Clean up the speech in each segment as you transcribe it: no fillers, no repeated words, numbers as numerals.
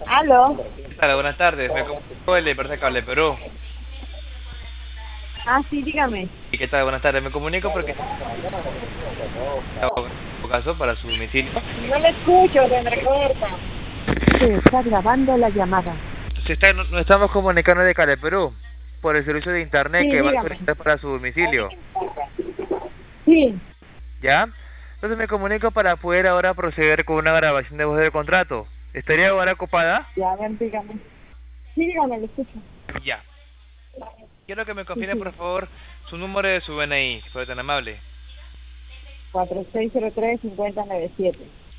Aló. ¿Qué tal? Buenas tardes, me comunico el Empresa Cable Perú. Ah, sí, dígame. ¿Y qué tal? Buenas tardes, me comunico porque en caso para su domicilio. No le escucho, se me corta. Se está grabando la llamada. Nos estamos comunicando de Cable Perú por el servicio de internet Sí, que va a dígame. solicitar para su domicilio. Sí. ¿Ya? Entonces me comunico para poder ahora proceder con una grabación de voz del contrato. ¿Estaría ahora ocupada? Ya, a ver, dígame. Sí, dígame, le escucho. Ya. Quiero que me Sí, confirme sí. por favor su número de su DNI, si fuera tan amable. 4603-5097.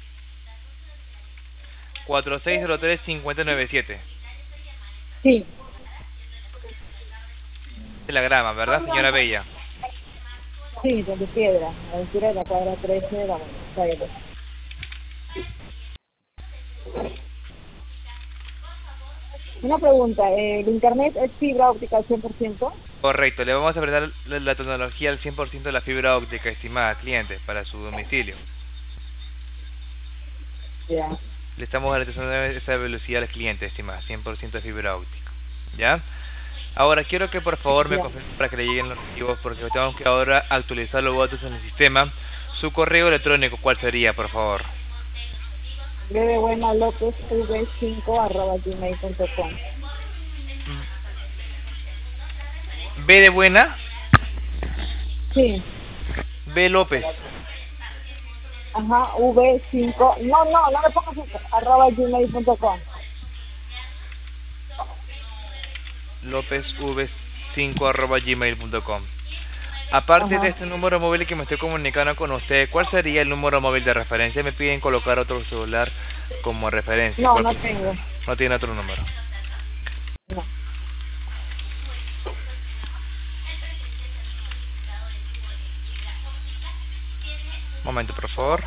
4603-5097. Sí. De la grama, ¿verdad, señora Bella? Sí, donde piedra, a la altura de la cuadra 13 de la calle. Una pregunta, ¿el internet es fibra óptica al 100%? Correcto, le vamos a brindar la tecnología al 100% de la fibra óptica, estimada cliente, para su domicilio. Ya. Le estamos garantizando esa velocidad al cliente, estimada, 100% de fibra óptica. ¿Ya? Ahora, quiero que por favor me Ya. confirme para que le lleguen los archivos, porque tengo que ahora actualizar los datos en el sistema. Su correo electrónico, ¿cuál sería, por favor? bbbuenalopezv5@gmail.com. B de buena, Sí. B López. Ajá, v5. No me pongas eso. @gmail.com. López v5@gmail.com. Aparte de Ajá. este número móvil que me estoy comunicando con usted, ¿cuál sería el número móvil de referencia? Me piden colocar otro celular como referencia. No, no tengo. No tiene otro número. No. Momento, por favor.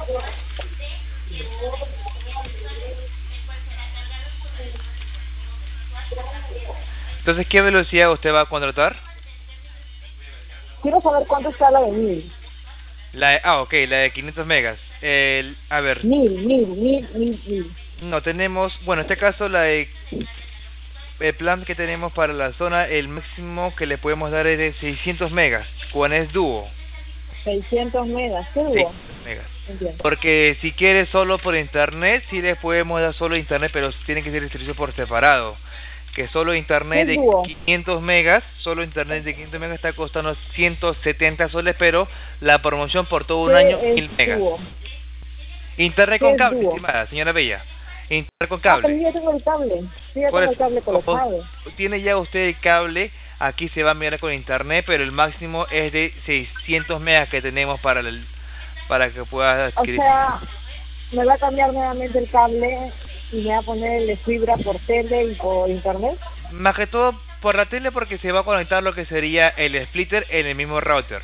Entonces, ¿qué velocidad usted va a contratar? Quiero saber cuánto está la de 1000. Ok, la de 500 megas. A ver, 1000. no tenemos, bueno, en este caso el plan que tenemos para la zona, el máximo que le podemos dar es de 600 megas, con es dúo. 600 megas. ¿Qué 600 hubo? megas. Entiendo. Porque si quiere solo por internet, sí le podemos dar solo internet, pero tiene que ser el servicio por separado. Que solo ¿Qué internet es de dúo? 500 megas, solo internet de 500 megas está costando 170 soles, pero la promoción por todo un año, ¿Qué es 1000 megas. dúo? Internet ¿Qué con es cable, dúo? estimada señora Bella. Internet con Ah, pero cable. yo ya tengo el cable. Yo ya Por tengo eso, el cable colocado. tiene ya usted el cable, aquí se va a mirar con internet, pero el máximo es de 600 megas que tenemos para que pueda O adquirir. sea, me va a cambiar nuevamente el cable y me va a poner el de fibra por tele y por internet. Más que todo por la tele, porque se va a conectar lo que sería el splitter en el mismo router.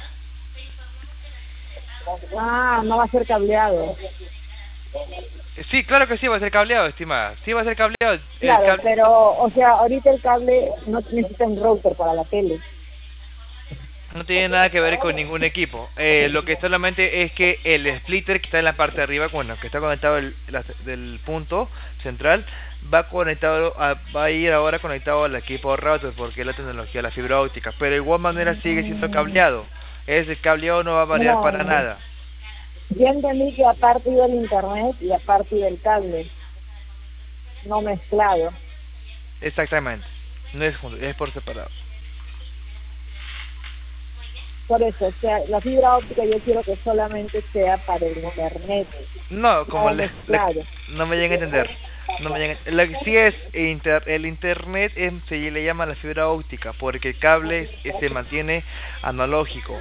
Ah, no va a ser cableado. Sí, claro que sí va a ser cableado, estimada. Sí va a ser cableado. El Claro, cable pero, o sea, ahorita el cable no necesita un router para la tele. no tiene nada que ver con ningún equipo. Lo que solamente es que el splitter que está en la parte de arriba, bueno, que está conectado del punto central, va a ir ahora conectado al equipo router, porque es la tecnología de la fibra óptica. Pero de igual manera sigue siendo cableado. El cableado no va a variar para No, nada. yo entendí que aparte iba el internet y aparte iba el cable, no mezclado. Exactamente. No es junto, es por separado. Por eso, o sea, la fibra óptica yo quiero que solamente sea para el internet, No, como no mezclado. no me lleguen a entender. No me lleguen. Lo que sí es el internet se le llama la fibra óptica, porque el cable se mantiene analógico.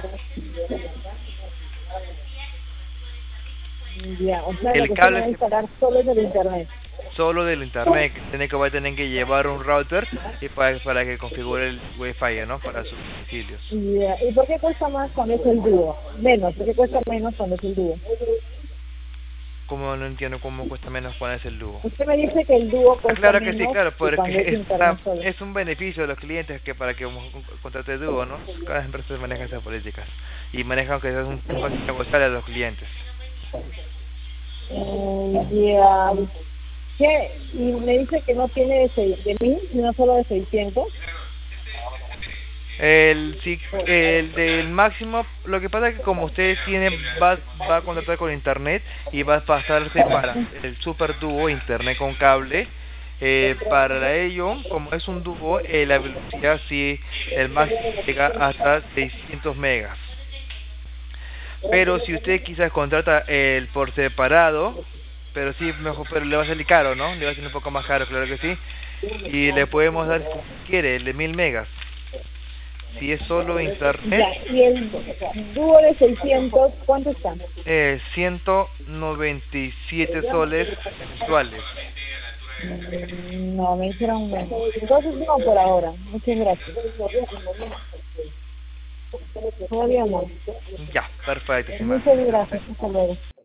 Ya, o sea, lo El que se me cable va a se instalar solo es el internet. solo del internet, va a tener que llevar un router y para que configure el wifi, ¿no? Para sus domicilios. Ya, ¿y por qué cuesta más cuando es el dúo? Menos, ¿por qué cuesta menos cuando es el dúo? Como no entiendo cómo cuesta menos ponerse el dúo. Usted me dice que el dúo cuesta Claro que sí, menos claro, y cuando es porque internet solo. es un beneficio de los clientes que para que contrate dúo, ¿no? Cada empresa maneja esas políticas y manejan que es un coste negociable a los clientes. Ya. ¿Qué? Y me dice que no tiene de 1000, sino solo de 600. El del máximo, lo que pasa es que como usted va a contratar con internet y va a pasarse para el super dúo internet con cable, para ello, como es un dúo, la velocidad sí, el máximo llega hasta 600 megas. Pero si usted quizás contrata el por separado, pero sí mejor, pero le va a salir caro, ¿no? Le va a salir un poco más caro, claro que sí. Y le podemos dar, si quiere, el de 1000 megas. Si es solo internet. Ya, y el dúo de 600, ¿cuánto está? 197 soles mensuales. No, me hicieron menos. Entonces no por ahora. Muchas gracias. Todavía no. Ya, perfecto. Muchas gracias. Hasta luego.